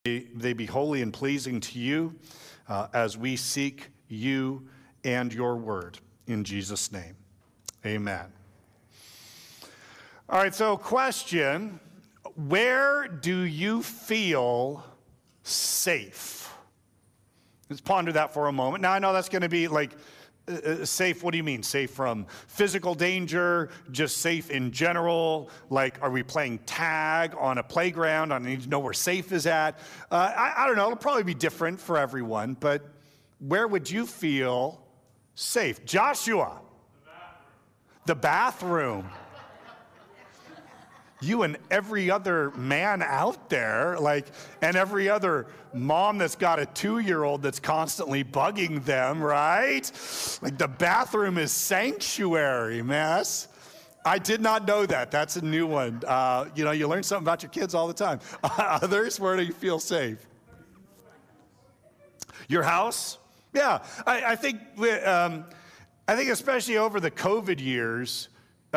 they be holy and pleasing to you as we seek you and your word. In Jesus' name, amen. All right, so question, where do you feel safe? Let's ponder that for a moment. Now, I know that's going to be like safe. What do you mean? Safe from physical danger, just safe in general? Like, are we playing tag on a playground? I need to know where safe is at. I don't know. It'll probably be different for everyone, but where would you feel safe? Joshua. The bathroom. You and every other man out there, like, and every other mom that's got a 2-year-old that's constantly bugging them, right? Like, the bathroom is sanctuary, mess. I did not know that. That's a new one. You learn something about your kids all the time. Others, where do you feel safe? Your house? Yeah, I think especially over the COVID years,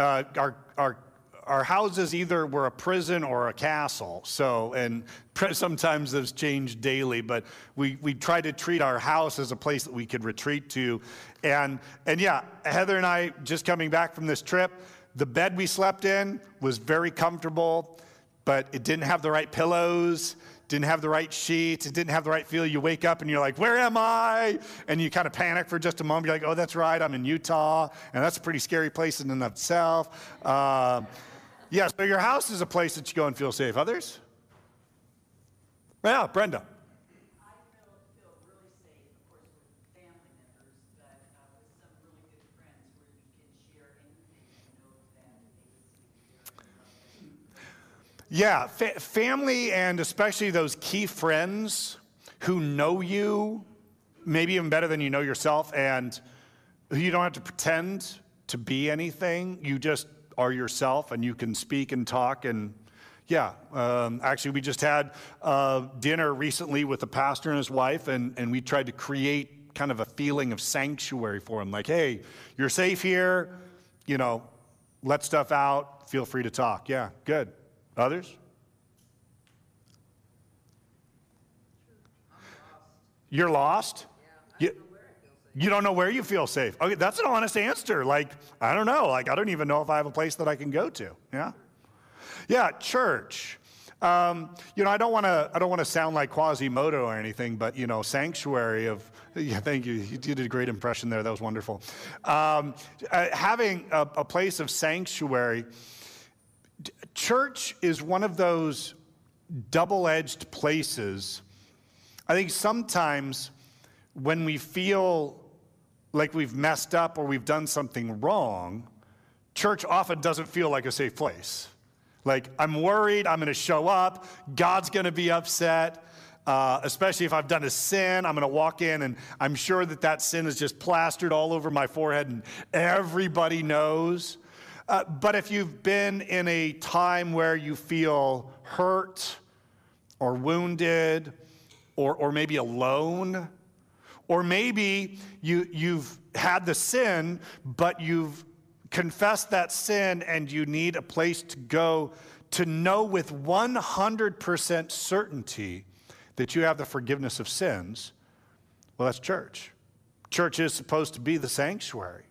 our houses either were a prison or a castle. So, and sometimes those change daily, but we try to treat our house as a place that we could retreat to. And yeah, Heather and I, just coming back from this trip, the bed we slept in was very comfortable, but it didn't have the right pillows, didn't have the right sheets, it didn't have the right feel. You wake up and you're like, where am I? And you kind of panic for just a moment. You're like, oh, that's right, I'm in Utah, and that's a pretty scary place in and of itself. Yeah, so your house is a place that you go and feel safe. Others? Yeah, Brenda. I feel really safe, of course, with family members, but with some really good friends where you can share anything and know that they Yeah, family, and especially those key friends who know you, maybe even better than you know yourself, and who you don't have to pretend to be anything. You just are yourself, and you can speak and talk. And yeah, actually, we just had dinner recently with a pastor and his wife, and we tried to create kind of a feeling of sanctuary for him. Like, hey, you're safe here, let stuff out, feel free to talk. Yeah, good. Others? You're lost? You don't know where you feel safe. Okay, that's an honest answer. Like, I don't know. Like, I don't even know if I have a place that I can go to. Yeah? Yeah, church. I don't want to sound like Quasimodo or anything, but, sanctuary of, yeah, thank you. You did a great impression there. That was wonderful. Having a place of sanctuary, church is one of those double-edged places. I think sometimes when we feel like we've messed up or we've done something wrong, church often doesn't feel like a safe place. Like, I'm worried, I'm going to show up, God's going to be upset, especially if I've done a sin. I'm going to walk in and I'm sure that sin is just plastered all over my forehead and everybody knows. But if you've been in a time where you feel hurt or wounded or maybe alone, or maybe you've had the sin, but you've confessed that sin and you need a place to go to know with 100% certainty that you have the forgiveness of sins, well, that's church. Church is supposed to be the sanctuary.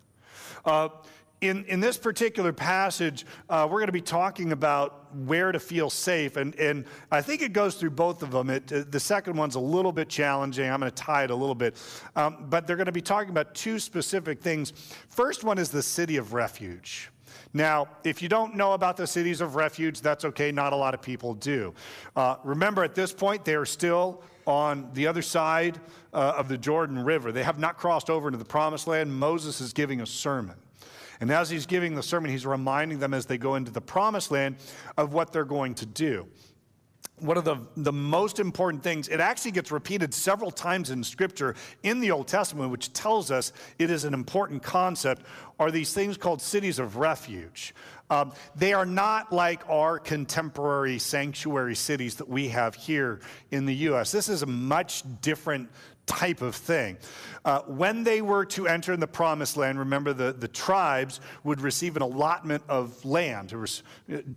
In this particular passage, we're going to be talking about where to feel safe, and I think it goes through both of them. The second one's a little bit challenging. I'm going to tie it a little bit, but they're going to be talking about two specific things. First one is the city of refuge. Now, if you don't know about the cities of refuge, that's okay. Not a lot of people do. Remember, at this point, they are still on the other side of the Jordan River. They have not crossed over into the Promised Land. Moses is giving a sermon. And as he's giving the sermon, he's reminding them as they go into the Promised Land of what they're going to do. One of the most important things, it actually gets repeated several times in Scripture in the Old Testament, which tells us it is an important concept, are these things called cities of refuge. They are not like our contemporary sanctuary cities that we have here in the U.S. This is a much different type of thing. When they were to enter in the promised land, remember the tribes would receive an allotment of land. There was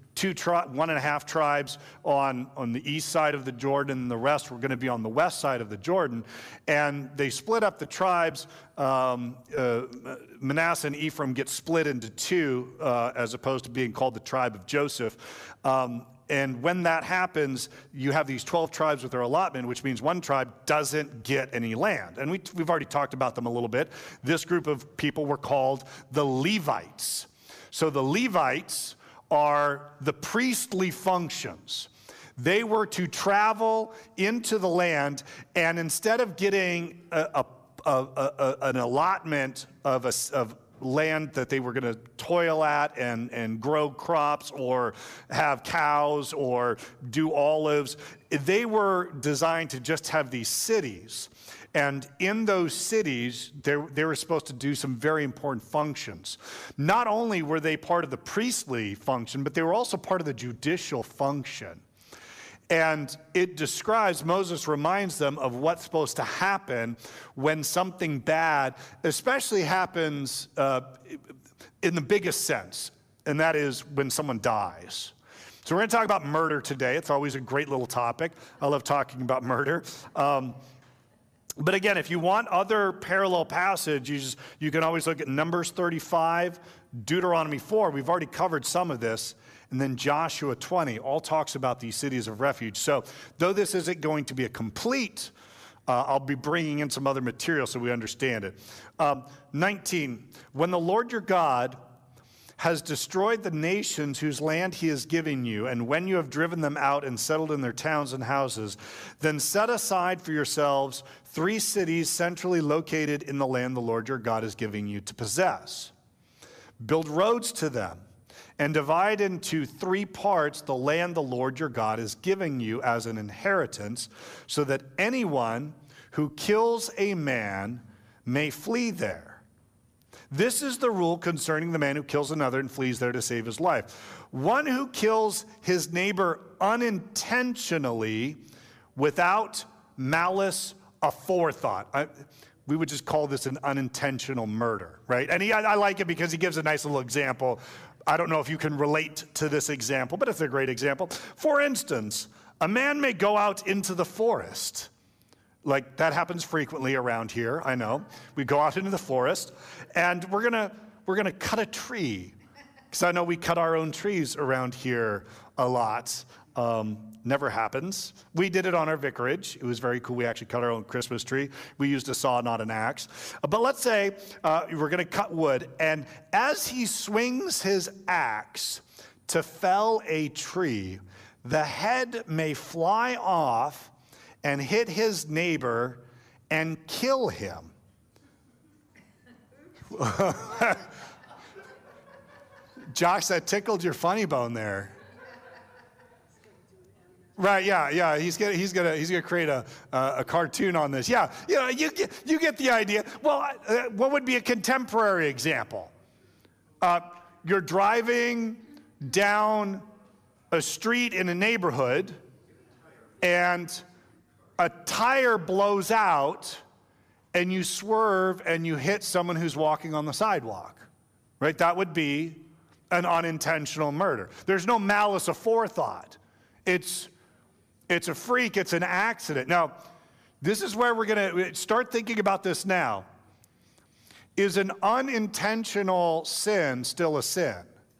1.5 tribes on the east side of the Jordan, and the rest were going to be on the west side of the Jordan. And they split up the tribes. Manasseh and Ephraim get split into two, as opposed to being called the tribe of Joseph. And when that happens, you have these 12 tribes with their allotment, which means one tribe doesn't get any land. And we've already talked about them a little bit. This group of people were called the Levites. So the Levites are the priestly functions. They were to travel into the land, and instead of getting an allotment of land that they were going to toil at and grow crops or have cows or do olives, they were designed to just have these cities. And in those cities, they were supposed to do some very important functions. Not only were they part of the priestly function, but they were also part of the judicial function. And it describes, Moses reminds them of what's supposed to happen when something bad, especially happens in the biggest sense, and that is when someone dies. So we're going to talk about murder today. It's always a great little topic. I love talking about murder. But again, if you want other parallel passages, you can always look at Numbers 35, Deuteronomy 4. We've already covered some of this. And then Joshua 20 all talks about these cities of refuge. So though this isn't going to be a complete, I'll be bringing in some other material so we understand it. 19, when the Lord your God has destroyed the nations whose land he is giving you, and when you have driven them out and settled in their towns and houses, then set aside for yourselves 3 cities centrally located in the land the Lord your God is giving you to possess. Build roads to them, and divide into 3 parts the land the Lord your God is giving you as an inheritance, so that anyone who kills a man may flee there. This is the rule concerning the man who kills another and flees there to save his life. One who kills his neighbor unintentionally without malice aforethought. We would just call this an unintentional murder, right? And I like it because he gives a nice little example. I don't know if you can relate to this example, but it's a great example. For instance, a man may go out into the forest. Like, that happens frequently around here, I know. We go out into the forest, and we're gonna cut a tree. Because I know we cut our own trees around here a lot. Never happens. We did it on our vicarage. It was very cool. We actually cut our own Christmas tree. We used a saw, not an axe. But let's say we're going to cut wood, and as he swings his axe to fell a tree, the head may fly off and hit his neighbor and kill him. Josh, that tickled your funny bone there. Right, yeah. He's gonna create a cartoon on this. Yeah, you get the idea. Well, what would be a contemporary example? You're driving down a street in a neighborhood, and a tire blows out, and you swerve and you hit someone who's walking on the sidewalk. Right? That would be an unintentional murder. There's no malice aforethought. It's a freak, it's an accident. Now, this is where we're going to start thinking about this now. Is an unintentional sin still a sin?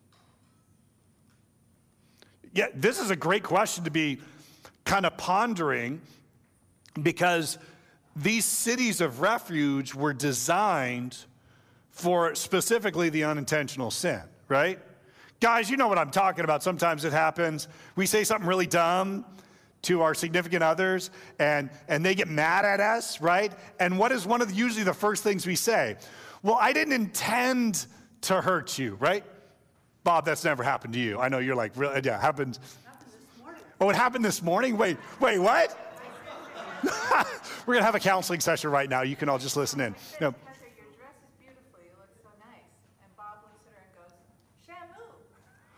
Yeah, this is a great question to be kind of pondering, because these cities of refuge were designed for specifically the unintentional sin, right? Guys, you know what I'm talking about. Sometimes it happens. We say something really dumb to our significant others, and they get mad at us, right? And what is usually the first things we say? Well, I didn't intend to hurt you, right? Bob, that's never happened to you. I know you're like, really? Yeah, happened. Happened this morning. Oh, it happened this morning? Wait, what? We're gonna have a counseling session right now. You can all just listen in. No. Heather, your dress is beautiful. You look so nice. And Bob looks at her and goes, shampoo.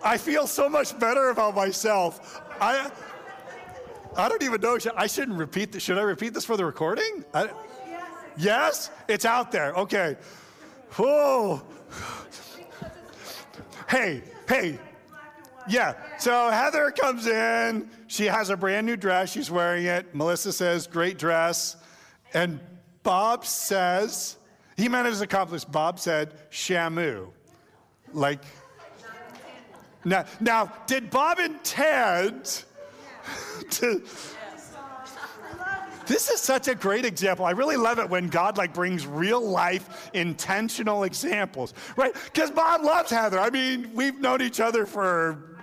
I feel so much better about myself. I don't even know. I shouldn't repeat this. Should I repeat this for the recording? Yes? It's out there. Okay. Whoa. Hey. Yeah. So Heather comes in. She has a brand new dress. She's wearing it. Melissa says, great dress. And Bob says, he meant it as a compliment. Bob said, Shamu. Like, now, did Bob intend to... This is such a great example. I really love it when God brings real life intentional examples, right? Because Bob loves Heather. I mean, we've known each other for...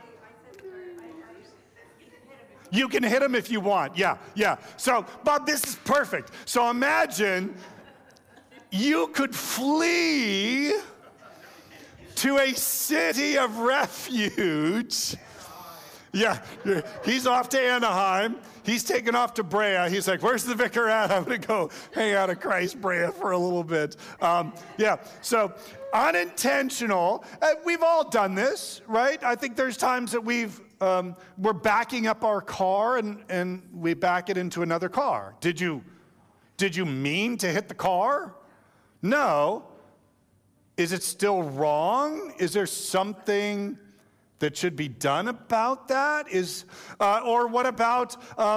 You can hit him if you want. Yeah. So, Bob, this is perfect. So imagine you could flee to a city of refuge. Yeah, he's off to Anaheim. He's taken off to Brea. He's like, where's the vicar at? I'm going to go hang out at Christ Brea for a little bit. So unintentional. We've all done this, right? I think there's times that we're backing up our car and we back it into another car. Did you mean to hit the car? No. Is it still wrong? Is there something that should be done about that? Or what about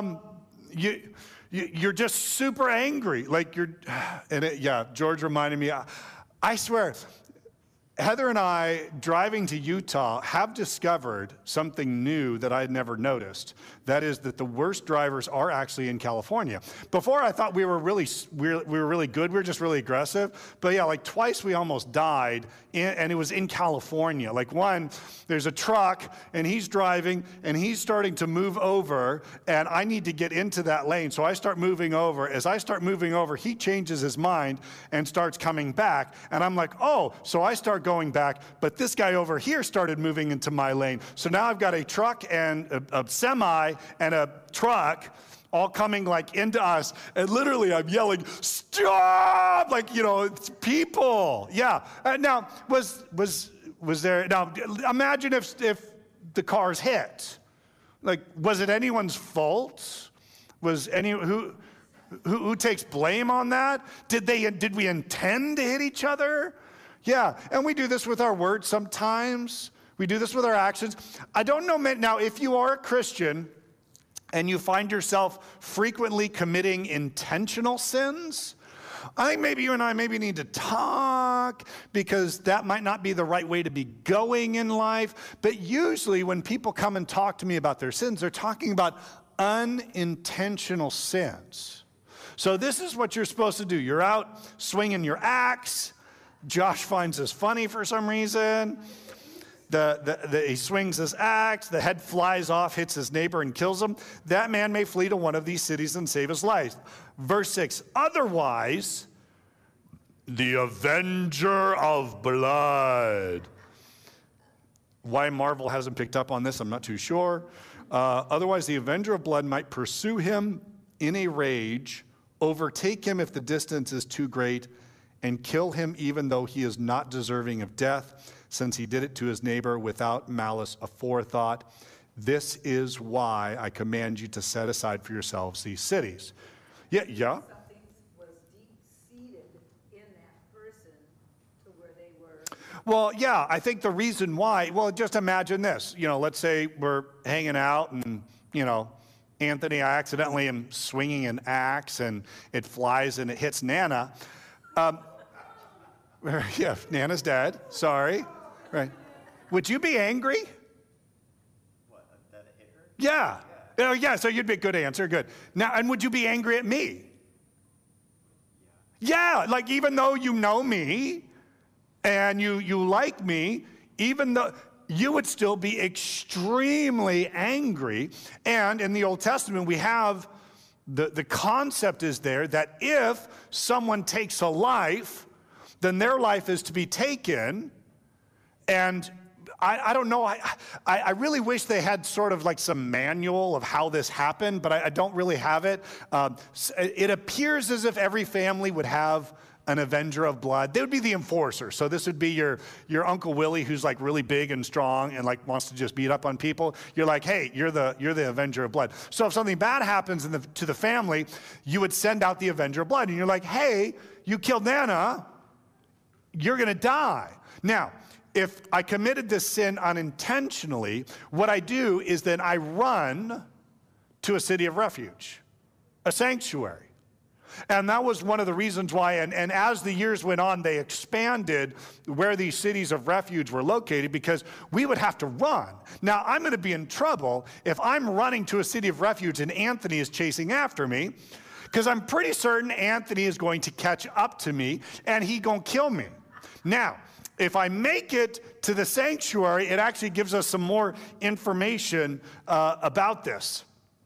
you're just super angry, George reminded me. I swear, Heather and I, driving to Utah, have discovered something new that I had never noticed. That is that the worst drivers are actually in California. Before, I thought we were really good. We were just really aggressive. But twice we almost died, and it was in California. One, there's a truck, and he's driving, and he's starting to move over, and I need to get into that lane. So I start moving over. As I start moving over, he changes his mind and starts coming back. And I'm like, oh, so I start going back, but this guy over here started moving into my lane. So now I've got a truck and a semi and a truck all coming into us, and literally I'm yelling, stop! It's people. Yeah. Now, was there? Now, imagine if the cars hit. Was it anyone's fault? Who takes blame on that? Did we intend to hit each other? Yeah, and we do this with our words sometimes. We do this with our actions. I don't know, now if you are a Christian and you find yourself frequently committing intentional sins, I think maybe you and I need to talk, because that might not be the right way to be going in life. But usually when people come and talk to me about their sins, they're talking about unintentional sins. So this is what you're supposed to do. You're out swinging your axe. Josh finds this funny for some reason. He swings his axe, the head flies off, hits his neighbor, and kills him. That man may flee to one of these cities and save his life. Verse 6, otherwise, the avenger of blood. Why Marvel hasn't picked up on this, I'm not too sure. Otherwise, the avenger of blood might pursue him in a rage, overtake him if the distance is too great, and kill him even though he is not deserving of death, since he did it to his neighbor without malice aforethought. This is why I command you to set aside for yourselves these cities. Yeah. Something was deep-seated in that person to where they were. Well, yeah, I think the reason why, just imagine this. Let's say we're hanging out and, Anthony, I accidentally am swinging an axe and it flies and it hits Nana. Nana's dead. Sorry. Right. Would you be angry? What, that it hit her? Yeah. Oh, yeah, so you'd be a good answer. Good. Now, and would you be angry at me? Yeah, even though you know me and you like me, even though you would still be extremely angry. And in the Old Testament, we have the concept is there that if someone takes a life, then their life is to be taken. And I don't know, I really wish they had sort of some manual of how this happened, but I don't really have it. It appears as if every family would have an avenger of blood. They would be the enforcer. So this would be your Uncle Willie, who's like really big and strong and like wants to just beat up on people. You're like, hey, you're the avenger of blood. So if something bad happens to the family, you would send out the avenger of blood. And you're like, hey, you killed Nana, you're going to die. Now, if I committed this sin unintentionally, what I do is then I run to a city of refuge, a sanctuary. And that was one of the reasons why, and as the years went on, they expanded where these cities of refuge were located because we would have to run. Now, I'm going to be in trouble if I'm running to a city of refuge and Anthony is chasing after me, because I'm pretty certain Anthony is going to catch up to me and he's going to kill me. Now, if I make it to the sanctuary, it actually gives us some more information about this.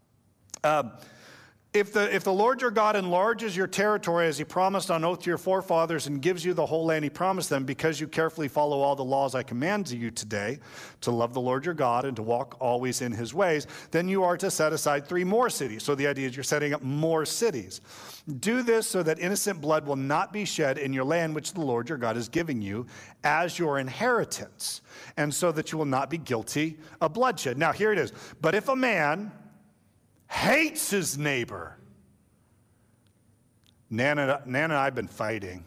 If the Lord your God enlarges your territory as he promised on oath to your forefathers and gives you the whole land he promised them, because you carefully follow all the laws I command you today, to love the Lord your God and to walk always in his ways, then you are to set aside 3 more cities. So the idea is you're setting up more cities. Do this so that innocent blood will not be shed in your land which the Lord your God is giving you as your inheritance, and so that you will not be guilty of bloodshed. Now here it is. But if a man hates his neighbor. Nana and I have been fighting.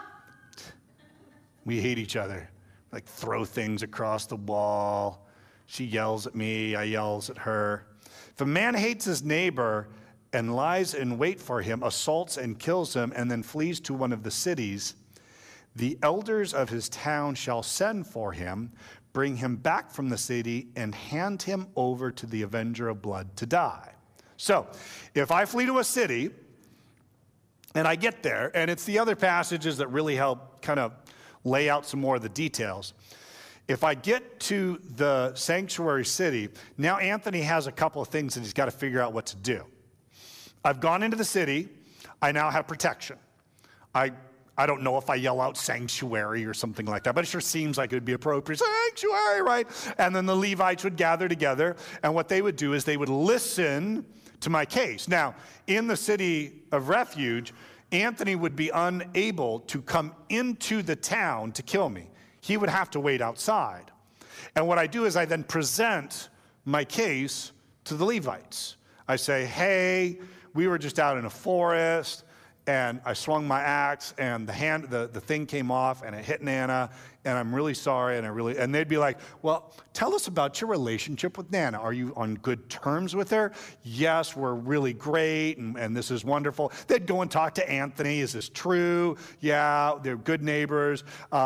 We hate each other. Like throw things across the wall. She yells at me, I yells at her. If a man hates his neighbor and lies in wait for him, assaults and kills him, and then flees to one of the cities, the elders of his town shall send for him, bring him back from the city, and hand him over to the avenger of blood to die. So, if I flee to a city, and I get there, and it's the other passages that really help kind of lay out some more of the details. If I get to the sanctuary city, now Anthony has a couple of things that he's got to figure out what to do. I've gone into the city. I now have protection. I don't know if I yell out sanctuary or something like that, but it sure seems like it would be appropriate. Sanctuary, right? And then the Levites would gather together, and what they would do is they would listen to my case. Now, in the city of refuge, Anthony would be unable to come into the town to kill me. He would have to wait outside. And what I do is I then present my case to the Levites. I say, hey, we were just out in a forest, and I swung my axe, and the thing came off, and it hit Nana, and I'm really sorry, and they'd be like, well, tell us about your relationship with Nana. Are you on good terms with her? Yes, we're really great, and this is wonderful. They'd go and talk to Anthony. Is this true? Yeah, they're good neighbors.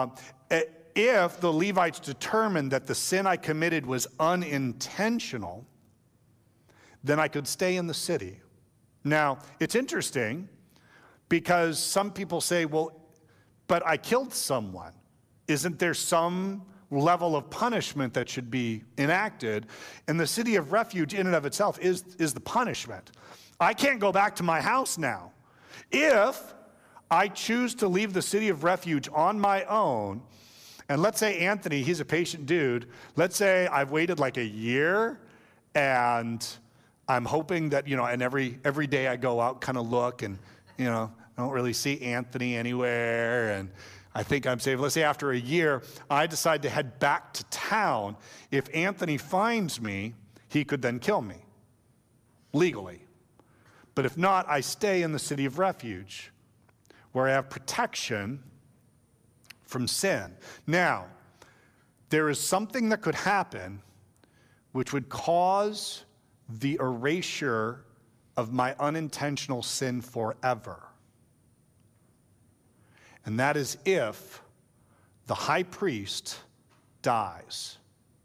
If the Levites determined that the sin I committed was unintentional, then I could stay in the city. Now, it's interesting, because some people say, well, but I killed someone. Isn't there some level of punishment that should be enacted? And the city of refuge in and of itself is the punishment. I can't go back to my house now. If I choose to leave the city of refuge on my own, and let's say Anthony, he's a patient dude. Let's say I've waited like a year, and I'm hoping that, and every day I go out, kind of look, and I don't really see Anthony anywhere, and I think I'm safe. Let's say after a year, I decide to head back to town. If Anthony finds me, he could then kill me, legally. But if not, I stay in the city of refuge, where I have protection from sin. Now, there is something that could happen which would cause the erasure of my unintentional sin forever. And that is if the high priest dies.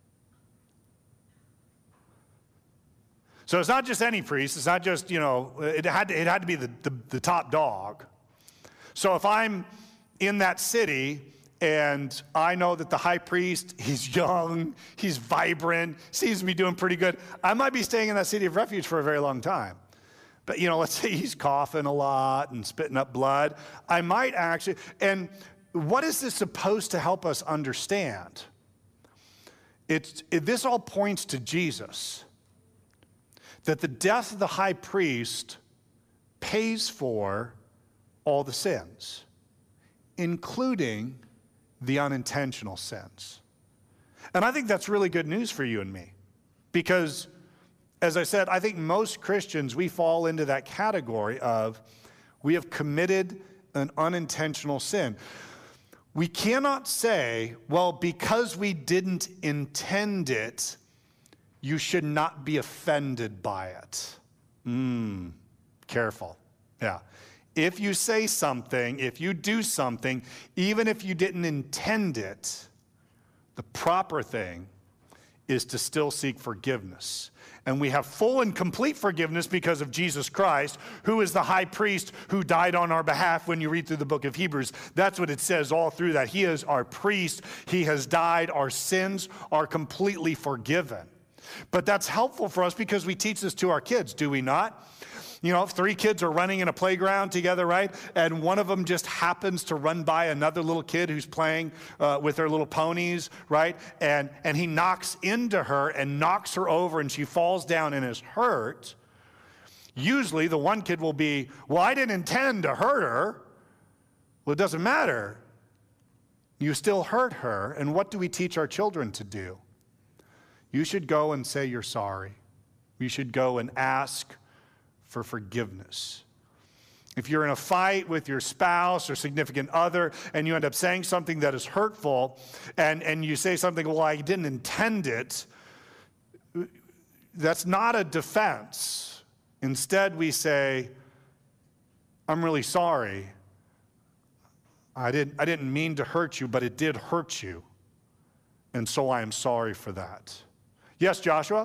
So it's not just any priest. It's not just, it had to be the top dog. So if I'm in that city and I know that the high priest, he's young, he's vibrant, seems to be doing pretty good, I might be staying in that city of refuge for a very long time. But, let's say he's coughing a lot and spitting up blood. I might actually, and what is this supposed to help us understand? This all points to Jesus. That the death of the high priest pays for all the sins. including the unintentional sins. And I think that's really good news for you and me, because, as I said, I think most Christians, we fall into that category of we have committed an unintentional sin. We cannot say, well, because we didn't intend it, you should not be offended by it. Careful. Yeah. If you say something, if you do something, even if you didn't intend it, the proper thing is to still seek forgiveness. And we have full and complete forgiveness because of Jesus Christ, who is the high priest who died on our behalf. When you read through the book of Hebrews, that's what it says all through that. He is our priest. He has died. Our sins are completely forgiven. But that's helpful for us because we teach this to our kids, do we not? You know, if 3 kids are running in a playground together, right? And one of them just happens to run by another little kid who's playing with their little ponies, right? And he knocks into her and knocks her over and she falls down and is hurt. Usually the one kid will be, well, I didn't intend to hurt her. Well, it doesn't matter. You still hurt her. And what do we teach our children to do? You should go and say you're sorry. You should go and ask for forgiveness. If you're in a fight with your spouse or significant other and you end up saying something that is hurtful and you say something, well, I didn't intend it, that's not a defense. Instead, we say, I'm really sorry. I didn't mean to hurt you, but it did hurt you. And so I am sorry for that. Yes, Joshua?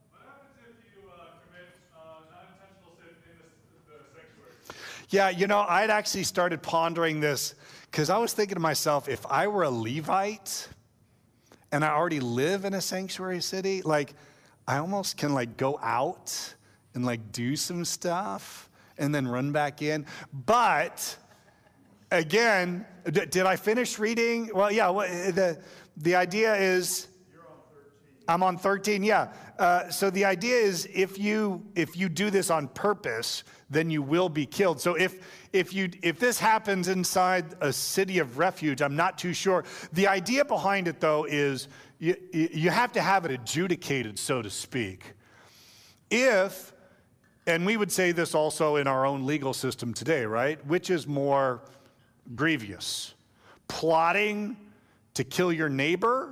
Yeah, you know, I'd actually started pondering this because I was thinking to myself, if I were a Levite and I already live in a sanctuary city, like I almost can like go out and like do some stuff and then run back in. But again, did I finish reading? Well, yeah, the idea is, I'm on 13, yeah. So the idea is if you do this on purpose, then you will be killed. So if this happens inside a city of refuge, I'm not too sure. The idea behind it, though, is you have to have it adjudicated, so to speak. If, and we would say this also in our own legal system today, right? Which is more grievous? Plotting to kill your neighbor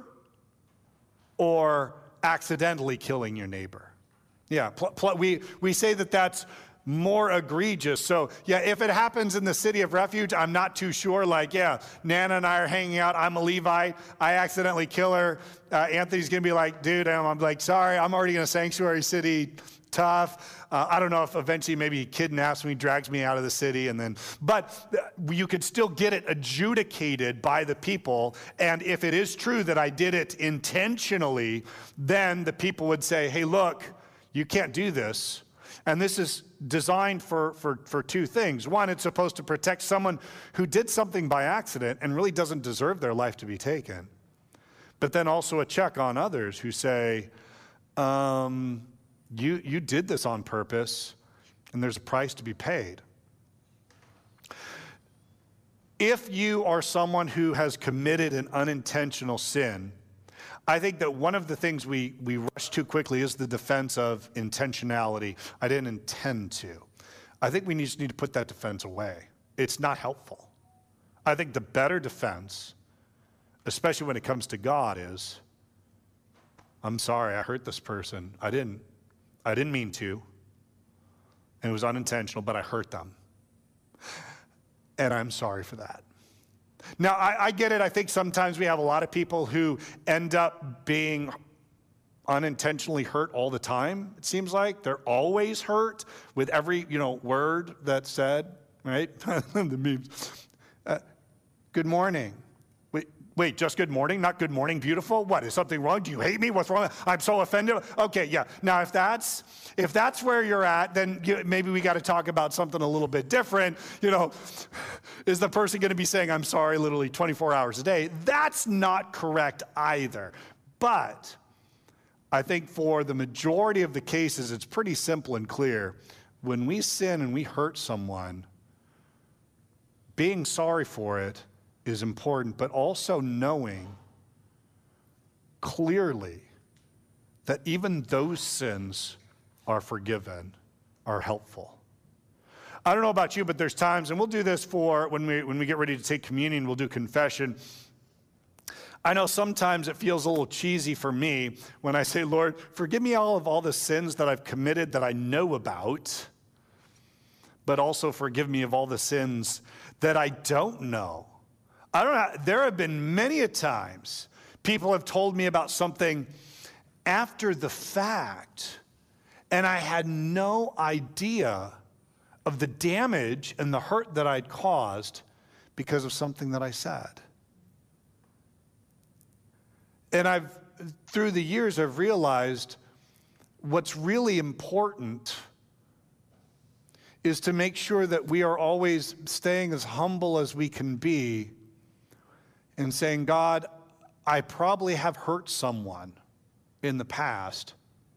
or accidentally killing your neighbor? Yeah, we say that that's more egregious. So yeah, if it happens in the city of refuge, I'm not too sure. Like, yeah, Nana and I are hanging out. I'm a Levite. I accidentally kill her. Anthony's going to be like, dude, I'm like, sorry, I'm already in a sanctuary city. Tough. I don't know if eventually maybe he kidnaps me, drags me out of the city, and then, but you could still get it adjudicated by the people. And if it is true that I did it intentionally, then the people would say, hey, look, you can't do this. And this is designed for 2 things. One, it's supposed to protect someone who did something by accident and really doesn't deserve their life to be taken. But then also a check on others who say, you did this on purpose, and there's a price to be paid. If you are someone who has committed an unintentional sin, I think that one of the things we rush too quickly is the defense of intentionality. I didn't intend to. I think we just need to put that defense away. It's not helpful. I think the better defense, especially when it comes to God, is, I'm sorry, I hurt this person. I didn't mean to. And it was unintentional, but I hurt them. And I'm sorry for that. Now, I get it. I think sometimes we have a lot of people who end up being unintentionally hurt all the time. It seems like they're always hurt with every, word that's said, right? The memes. Good morning. Wait, just good morning, not good morning, beautiful? What, is something wrong? Do you hate me? What's wrong? I'm so offended. Okay, yeah. Now, if that's where you're at, then maybe we got to talk about something a little bit different. Is the person going to be saying, I'm sorry, literally 24 hours a day? That's not correct either. But I think for the majority of the cases, it's pretty simple and clear. When we sin and we hurt someone, being sorry for it is important, but also knowing clearly that even those sins are forgiven are helpful. I don't know about you, but there's times, and we'll do this for when we get ready to take communion, we'll do confession. I know sometimes it feels a little cheesy for me when I say, Lord, forgive me all the sins that I've committed that I know about, but also forgive me of all the sins that I don't know. I don't know. There have been many a times people have told me about something after the fact, and I had no idea of the damage and the hurt that I'd caused because of something that I said. And through the years, I've realized what's really important is to make sure that we are always staying as humble as we can be and saying, God, I probably have hurt someone in the past,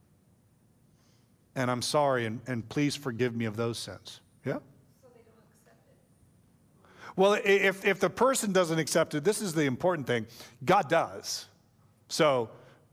and I'm sorry, and please forgive me of those sins. Yeah? So they don't accept it. Well, if the person doesn't accept it, this is the important thing. God does. So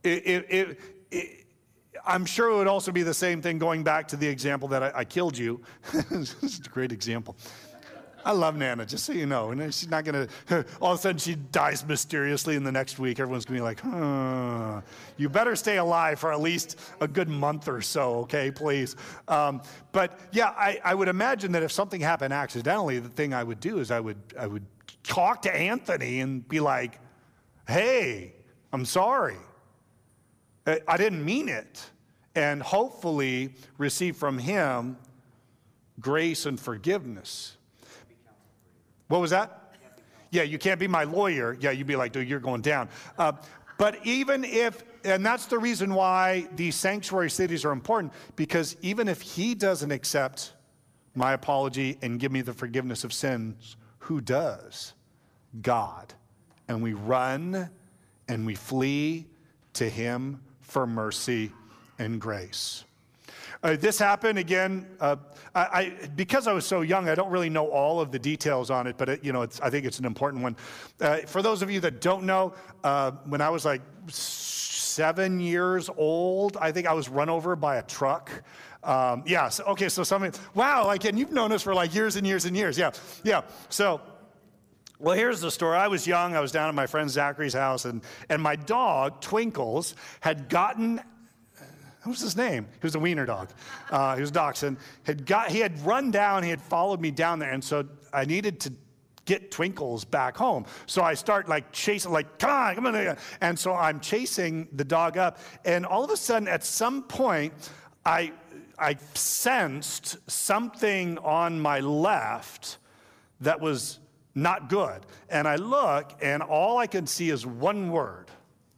I'm sure it would also be the same thing going back to the example that I killed you. This is a great example. I love Nana, just so you know. And she's not going to, all of a sudden she dies mysteriously, and the next week everyone's going to be like, you better stay alive for at least a good month or so, okay, please. But yeah, I would imagine that if something happened accidentally, the thing I would do is I would talk to Anthony and be like, hey, I'm sorry. I didn't mean it. And hopefully receive from him grace and forgiveness. What was that? Yeah, you can't be my lawyer. Yeah, you'd be like, dude, you're going down. But even if, and that's the reason why these sanctuary cities are important, because even if he doesn't accept my apology and give me the forgiveness of sins, who does? God. And we run and we flee to him for mercy and grace. This happened again, because I was so young, I don't really know all of the details on it, but I think it's an important one. For those of you that don't know, when I was like 7 years old, I think I was run over by a truck. So somebody, wow, and you've known us for like years and years and years. Yeah. So, well, here's the story. I was young. I was down at my friend Zachary's house, and my dog, Twinkles, had gotten, what was his name? He was a wiener dog. He was Dachshund. He had run down. He had followed me down there, and so I needed to get Twinkles back home. So I start chasing, come on. And so I'm chasing the dog up, and all of a sudden, at some point, I sensed something on my left that was not good. And I look, and all I can see is one word: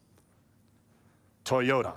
Toyota.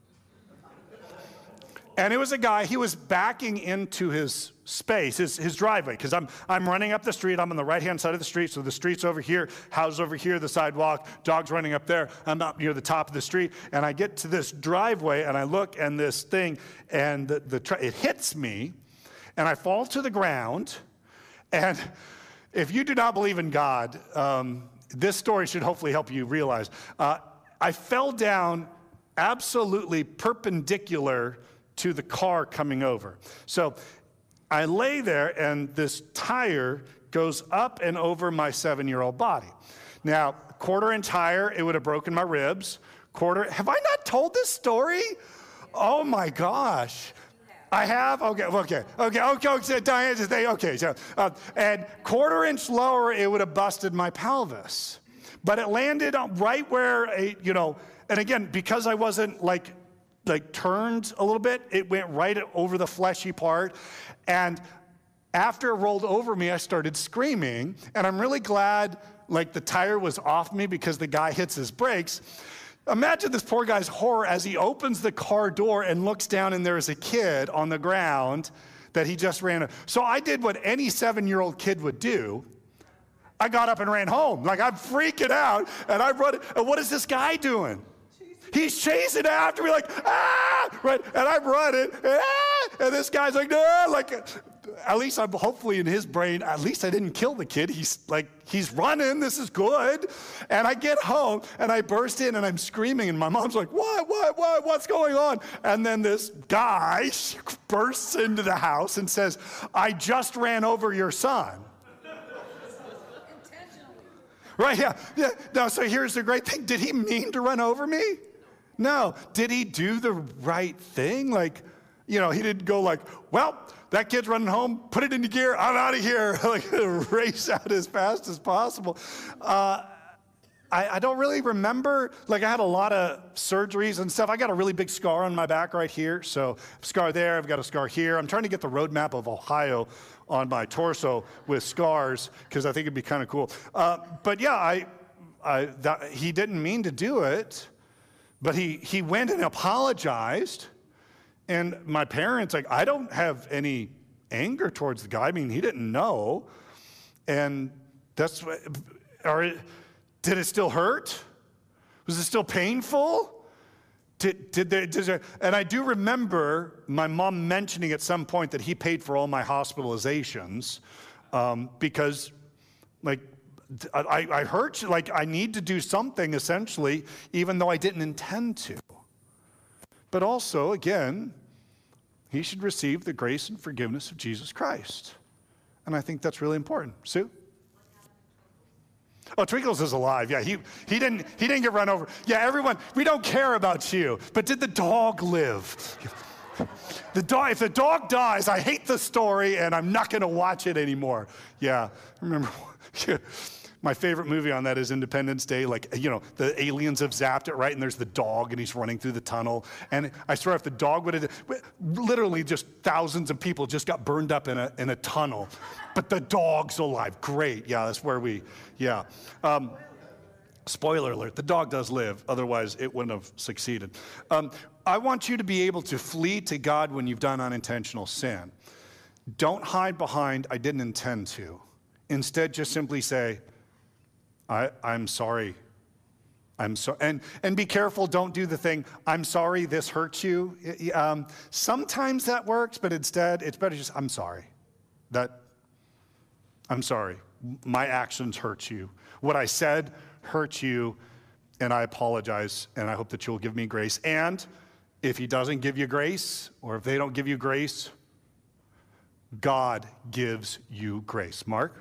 And it was a guy, he was backing into his space, his driveway, because I'm running up the street. I'm on the right-hand side of the street, so the street's over here, house over here, the sidewalk, dog's running up there. I'm up near the top of the street, and I get to this driveway, and I look, and this thing, and it hits me, and I fall to the ground. And if you do not believe in God, this story should hopefully help you realize. I fell down absolutely perpendicular to the car coming over. So I lay there, and this tire goes up and over my 7-year-old body. Now, quarter-inch tire, it would have broken my ribs. Have I not told this story? Oh my gosh. I have? Okay. Diane, just say, okay. So, and quarter-inch lower, it would have busted my pelvis. But it landed right where, and again, because I wasn't turned a little bit, it went right over the fleshy part. And after it rolled over me, I started screaming. And I'm really glad the tire was off me, because the guy hits his brakes. Imagine this poor guy's horror as he opens the car door and looks down, and there's a kid on the ground that he just ran. So I did what any 7-year-old kid would do. I got up and ran home. I'm freaking out, and I run. And what is this guy doing? He's chasing after me like, ah, right? And I'm running, and this guy's like, no, like, at least I'm hopefully in his brain, at least I didn't kill the kid. He's running, this is good. And I get home, and I burst in, and I'm screaming, and my mom's like, what's going on? And then this guy bursts into the house and says, I just ran over your son. Right, yeah. No, so here's the great thing. Did he mean to run over me? No. Did he do the right thing? Like, he didn't go like, well, that kid's running home, put it into gear, I'm out of here. Like, race out as fast as possible. I don't really remember. Like, I had a lot of surgeries and stuff. I got a really big scar on my back right here. So, scar there, I've got a scar here. I'm trying to get the road map of Ohio on my torso with scars because I think it'd be kind of cool. But yeah, he didn't mean to do it, but he went and apologized. And my parents, like, I don't have any anger towards the guy. I mean, he didn't know. And that's what, did it still hurt? Was it still painful? And I do remember my mom mentioning at some point that he paid for all my hospitalizations because, like, I hurt you. Like, I need to do something, essentially, even though I didn't intend to. But also, again, he should receive the grace and forgiveness of Jesus Christ. And I think that's really important. Sue? Oh, Twinkles is alive. Yeah, he didn't get run over. Yeah, everyone, we don't care about you. But did the dog live? If the dog dies, I hate the story and I'm not going to watch it anymore. Yeah, remember, my favorite movie on that is Independence Day. Like, the aliens have zapped it, right? And there's the dog and he's running through the tunnel. And I swear if the dog would have, literally just thousands of people just got burned up in a tunnel. But the dog's alive. Great. Yeah, that's where yeah. Spoiler alert, the dog does live. Otherwise, it wouldn't have succeeded. I want you to be able to flee to God when you've done unintentional sin. Don't hide behind, I didn't intend to. Instead, just simply say, I'm sorry. I'm sorry. And be careful, don't do the thing, I'm sorry this hurts you. Sometimes that works, but instead, it's better just, I'm sorry. I'm sorry. My actions hurt you. What I said hurt you, and I apologize, and I hope that you'll give me grace. And if he doesn't give you grace, or if they don't give you grace, God gives you grace. Mark?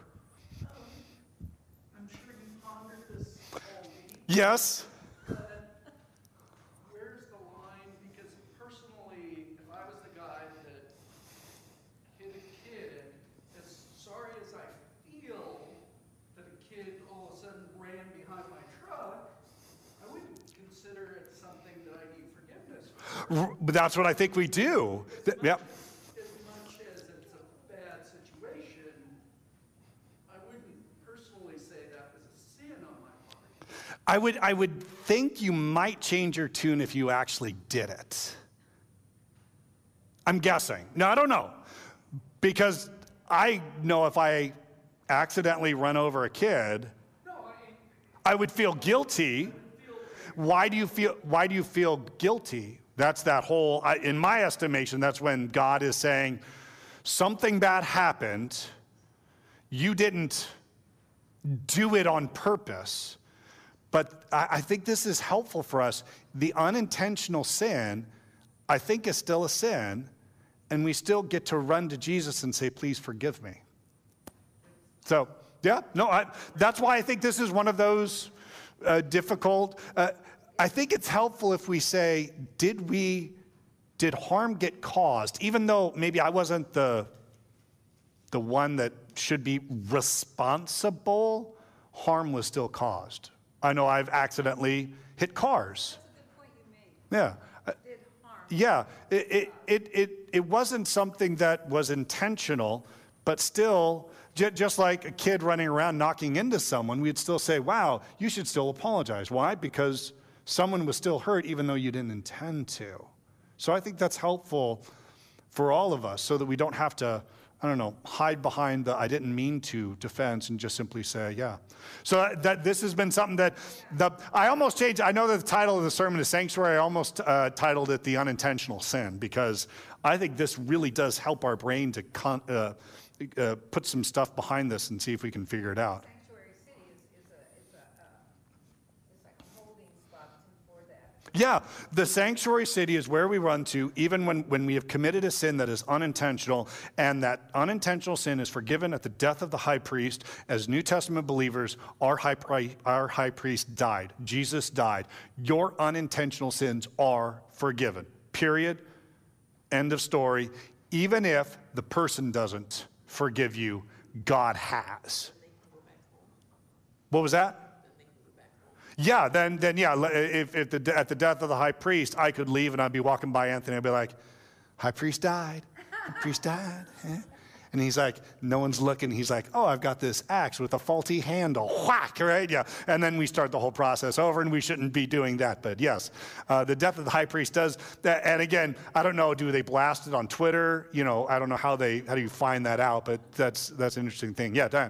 I'm sure you pondered this all week. Yes? Where's the line? Because personally, if I was the guy that hit a kid, as sorry as I feel that a kid all of a sudden ran behind my truck, I wouldn't consider it something that I need forgiveness for. But that's what I think we do. Yep. As much as it's a bad situation, I wouldn't personally say that was a sin on my part. I would think you might change your tune if you actually did it. I'm guessing. No, I don't know. Because I know if I accidentally run over a kid, I would feel guilty. Why do you feel guilty? That's that whole, in my estimation, that's when God is saying, something bad happened, you didn't do it on purpose. But I think this is helpful for us. The unintentional sin, I think, is still a sin, and we still get to run to Jesus and say, please forgive me. So, yeah, no, that's why I think this is one of those difficult. I think it's helpful if we say, did harm get caused? Even though maybe I wasn't the one that should be responsible, harm was still caused. I know I've accidentally hit cars. That's a good point you made. Yeah. Did harm. It wasn't something that was intentional, but still, just like a kid running around knocking into someone, we'd still say, wow, you should still apologize. Why? Because someone was still hurt even though you didn't intend to. So I think that's helpful for all of us so that we don't have to I don't know, hide behind the "I didn't mean to" defense and just simply say, yeah. So that this has been something that I almost changed. I know that the title of the sermon is Sanctuary. I almost titled it The Unintentional Sin, because I think this really does help our brain to put some stuff behind this and see if we can figure it out. Sanctuary City is like a holding spot for that. Yeah, the sanctuary city is where we run to even when we have committed a sin that is unintentional, and that unintentional sin is forgiven at the death of the high priest. As New Testament believers, our high priest died. Jesus died. Your unintentional sins are forgiven. Period. End of story. Even if the person doesn't forgive you, God has. What was that? Yeah, then yeah, if at the death of the high priest, I could leave and I'd be walking by Anthony, I'd be like, high priest died. High priest died. Eh? And he's like, no one's looking. He's like, oh, I've got this axe with a faulty handle. Whack, right? Yeah. And then we start the whole process over, and we shouldn't be doing that. But yes, the death of the high priest does that. And again, I don't know, do they blast it on Twitter? You know, I don't know how do you find that out, but that's an interesting thing. Yeah, Dan.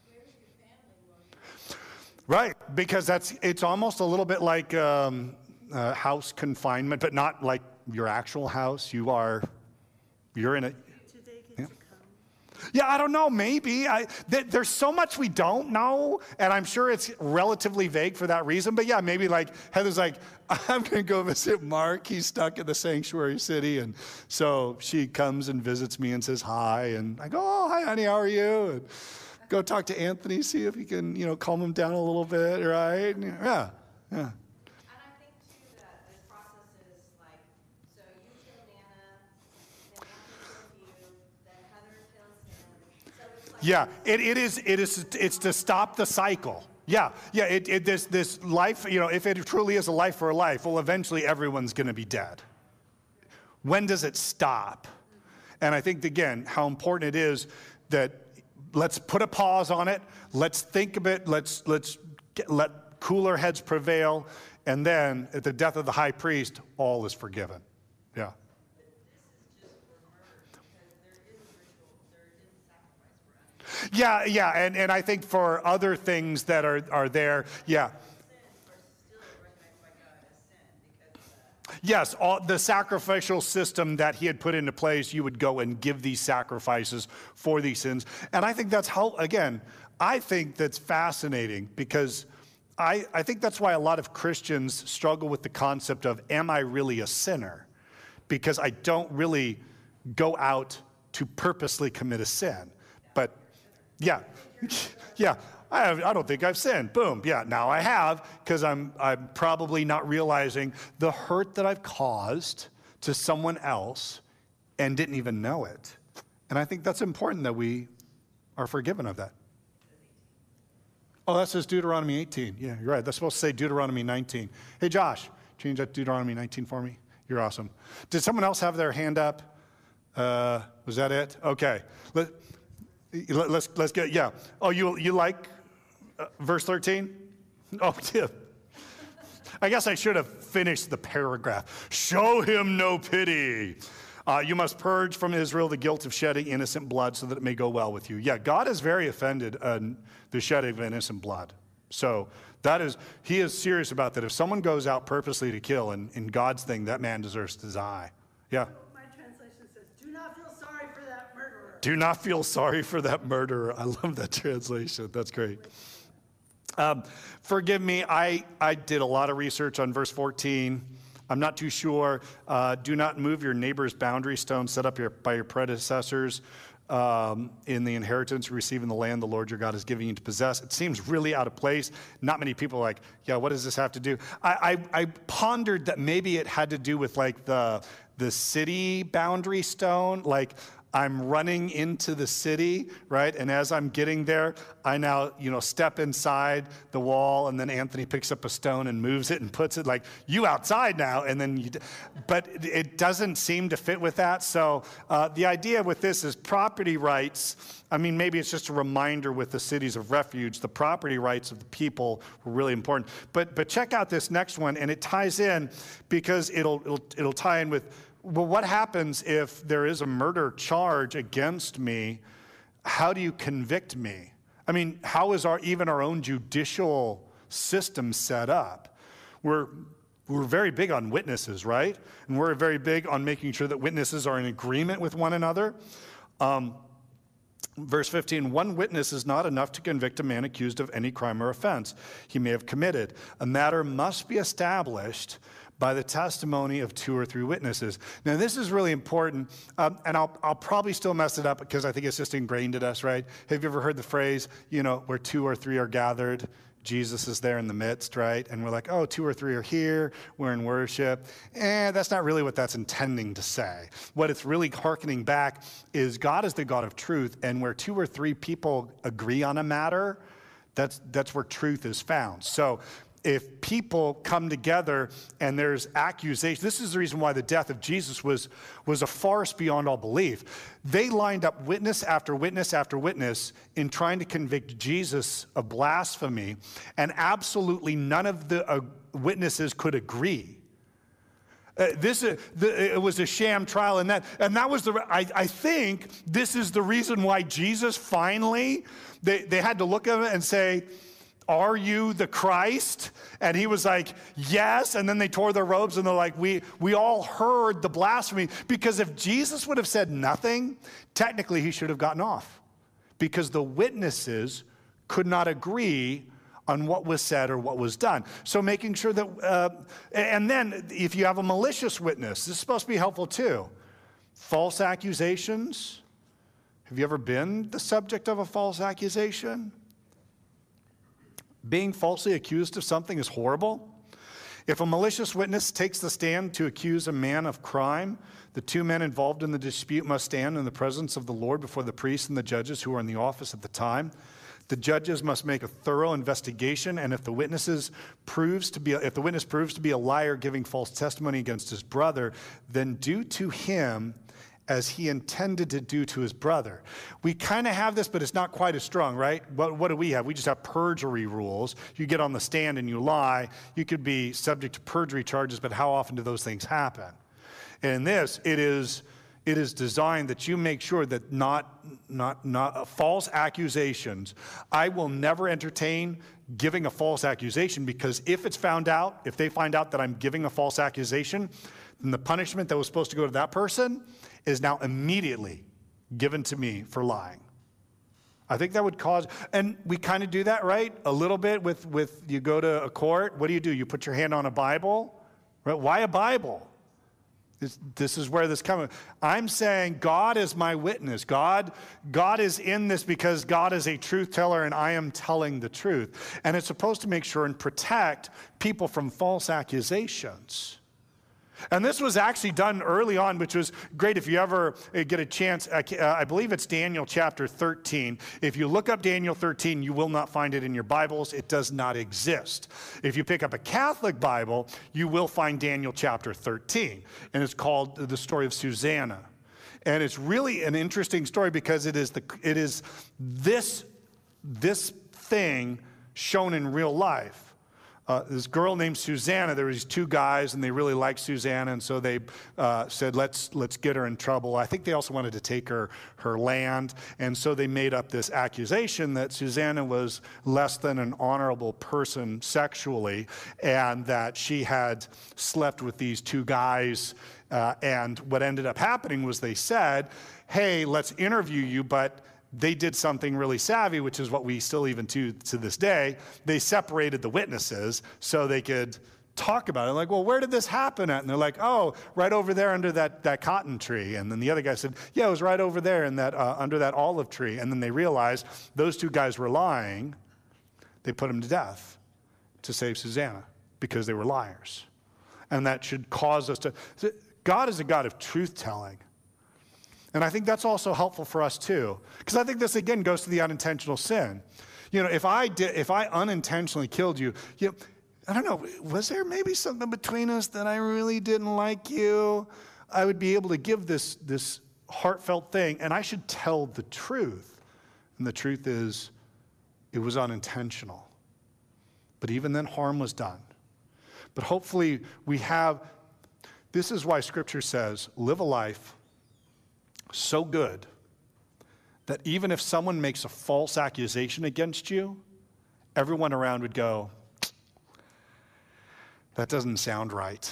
Right, because it's almost a little bit like house confinement, but not like your actual house. You're in it. Yeah, I don't know, maybe. There's so much we don't know, and I'm sure it's relatively vague for that reason. But yeah, maybe like Heather's like, I'm going to go visit Mark. He's stuck in the sanctuary city. And so she comes and visits me and says hi. And I go, oh, hi, honey, how are you? And go talk to Anthony, see if he can, calm him down a little bit, right? Yeah. And I think, too, that this process is like, so you kill Nana, then Anthony kills you, then Heather kills him. So it's like, Yeah, it's to stop the cycle. Yeah, this life, if it truly is a life for a life, well, eventually everyone's going to be dead. When does it stop? And I think, again, how important it is that let's put a pause on it. Let's think of it. Let's let cooler heads prevail. And then at the death of the high priest, all is forgiven. Yeah. Yeah, and I think for other things that are there, yeah. Yes, the sacrificial system that he had put into place, you would go and give these sacrifices for these sins. And I think that's how, again, I think that's fascinating, because I think that's why a lot of Christians struggle with the concept of, am I really a sinner? Because I don't really go out to purposely commit a sin. But yeah, I don't think I've sinned. Boom. Yeah, now I have, because I'm probably not realizing the hurt that I've caused to someone else and didn't even know it. And I think that's important that we are forgiven of that. Oh, that says Deuteronomy 18. Yeah, you're right. That's supposed to say Deuteronomy 19. Hey, Josh, change that to Deuteronomy 19 for me. You're awesome. Did someone else have their hand up? Was that it? Okay. Let's get, yeah. Oh, you like verse 13? Oh, yeah. I guess I should have finished the paragraph. Show him no pity. You must purge from Israel the guilt of shedding innocent blood so that it may go well with you. Yeah, God is very offended on the shedding of innocent blood. So he is serious about that. If someone goes out purposely to kill in God's thing, that man deserves to die. Yeah. My translation says, do not feel sorry for that murderer. Do not feel sorry for that murderer. I love that translation. That's great. Forgive me, I did a lot of research on verse 14. I'm not too sure. Do not move your neighbor's boundary stone set up by your predecessors in the inheritance receiving the land the Lord your God is giving you to possess. It seems really out of place. Not many people are like, yeah, what does this have to do? I pondered that maybe it had to do with like the city boundary stone, like I'm running into the city, right? And as I'm getting there, I now, step inside the wall, and then Anthony picks up a stone and moves it and puts it like, you outside now, and then but it doesn't seem to fit with that. So the idea with this is property rights. I mean, maybe it's just a reminder with the cities of refuge, the property rights of the people were really important. But check out this next one, and it ties in because it'll tie in with well, what happens if there is a murder charge against me? How do you convict me? I mean, how is even our own judicial system set up? We're very big on witnesses, right? And we're very big on making sure that witnesses are in agreement with one another. Verse 15, one witness is not enough to convict a man accused of any crime or offense he may have committed. A matter must be established by the testimony of 2 or 3 witnesses. Now, this is really important, and I'll probably still mess it up because I think it's just ingrained in us, right? Have you ever heard the phrase, where 2 or 3 are gathered, Jesus is there in the midst, right? And we're like, oh, 2 or 3 are here, we're in worship. That's not really what that's intending to say. What it's really hearkening back is God is the God of truth, and where 2 or 3 people agree on a matter, that's where truth is found. So if people come together and there's accusation, this is the reason why the death of Jesus was a farce beyond all belief. They lined up witness after witness after witness in trying to convict Jesus of blasphemy, and absolutely none of the witnesses could agree. It was a sham trial, and that was I think this is the reason why Jesus finally, they had to look at him and say, are you the Christ? And he was like, yes. And then they tore their robes and they're like, we all heard the blasphemy. Because if Jesus would have said nothing, technically he should have gotten off. Because the witnesses could not agree on what was said or what was done. So making sure that, and then if you have a malicious witness, this is supposed to be helpful too. False accusations. Have you ever been the subject of a false accusation? Being falsely accused of something is horrible. If a malicious witness takes the stand to accuse a man of crime, the 2 men involved in the dispute must stand in the presence of the Lord before the priests and the judges who are in the office at the time. The judges must make a thorough investigation, and if the witness proves to be a liar giving false testimony against his brother, then do to him as he intended to do to his brother. We kind of have this, but it's not quite as strong, right? What do we have? We just have perjury rules. You get on the stand and you lie. You could be subject to perjury charges, but how often do those things happen? And in this, it is designed that you make sure that not false accusations. I will never entertain giving a false accusation, because if they find out that I'm giving a false accusation, then the punishment that was supposed to go to that person is now immediately given to me for lying. I think that would cause, and we kind of do that, right? A little bit with you go to a court. What do? You put your hand on a Bible, right? Why a Bible? This is where this comes. I'm saying God is my witness. God is in this because God is a truth teller and I am telling the truth. And it's supposed to make sure and protect people from false accusations. And this was actually done early on, which was great. If you ever get a chance, I believe it's Daniel chapter 13. If you look up Daniel 13, you will not find it in your Bibles. It does not exist. If you pick up a Catholic Bible, you will find Daniel chapter 13. And it's called the story of Susanna. And it's really an interesting story because it is this thing shown in real life. This girl named Susanna, there were these 2 guys, and they really liked Susanna, and so they said, let's get her in trouble. I think they also wanted to take her land, and so they made up this accusation that Susanna was less than an honorable person sexually, and that she had slept with these 2 guys, and what ended up happening was they said, hey, let's interview you, but they did something really savvy, which is what we still even to this day. They separated the witnesses so they could talk about it. Like, well, where did this happen at? And they're like, oh, right over there under that cotton tree. And then the other guy said, yeah, it was right over there in that under that olive tree. And then they realized those 2 guys were lying. They put them to death to save Susanna because they were liars. And that should cause us to... God is a God of truth-telling. And I think that's also helpful for us too, because I think this again goes to the unintentional sin. If I unintentionally killed you, I don't know, was there maybe something between us that I really didn't like you? I would be able to give this heartfelt thing, and I should tell the truth. And the truth is, it was unintentional. But even then, harm was done. But hopefully we have This is why Scripture says, live a life so good that even if someone makes a false accusation against you, everyone around would go, that doesn't sound right.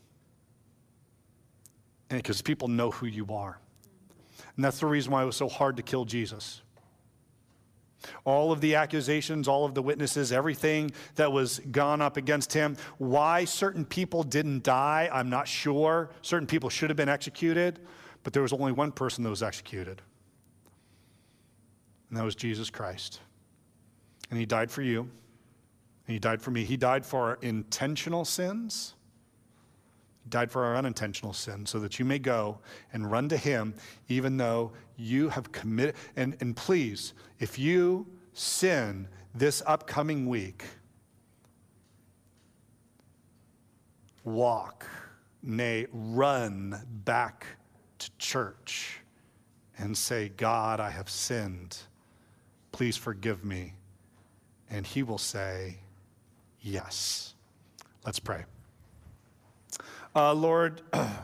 And because people know who you are. And that's the reason why it was so hard to kill Jesus. All of the accusations, all of the witnesses, everything that was gone up against him. Why certain people didn't die, I'm not sure. Certain people should have been executed, but there was only one person that was executed. And that was Jesus Christ. And he died for you. And he died for me. He died for our intentional sins. He died for our unintentional sins so that you may go and run to him even though you have committed. And please, if you sin this upcoming week, walk, nay, run back to church and say, God, I have sinned. Please forgive me. And he will say, yes. Let's pray. Lord,